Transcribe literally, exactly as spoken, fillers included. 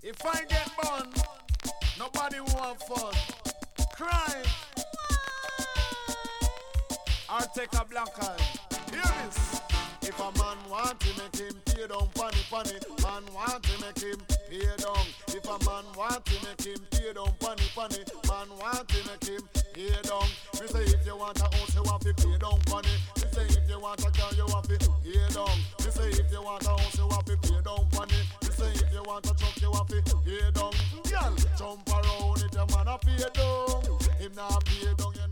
If I get burned, nobody want fun. Cry. Or take a black eye. Hear this. If a man want to make him pay down funny funny, man want to make him pay down. If a man want to make him pay down funny funny, man want to make him pay down. We say if you want a house you want to pay down funny. We say if you want a car you want to pay down. We say if you want a house you want to pay down funny. We say if you want a truck you want to pay down. Girl, jump around if your man a pay down. Him not pay down.